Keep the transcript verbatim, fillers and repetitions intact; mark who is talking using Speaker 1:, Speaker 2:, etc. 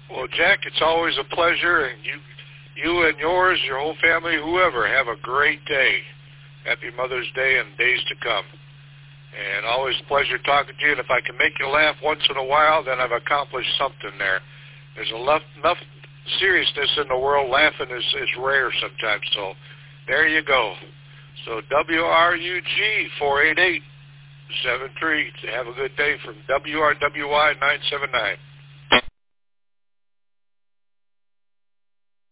Speaker 1: Well, Jack, it's always a pleasure, and you you and yours, your whole family, whoever, have a great day. Happy Mother's Day and days to come. And always a pleasure talking to you, and if I can make you laugh once in a while, then I've accomplished something there. There's enough, enough seriousness in the world. Laughing is, is rare sometimes, so there you go. So W R U G four eight eight seven three. Have a good day from W R W Y nine seven nine.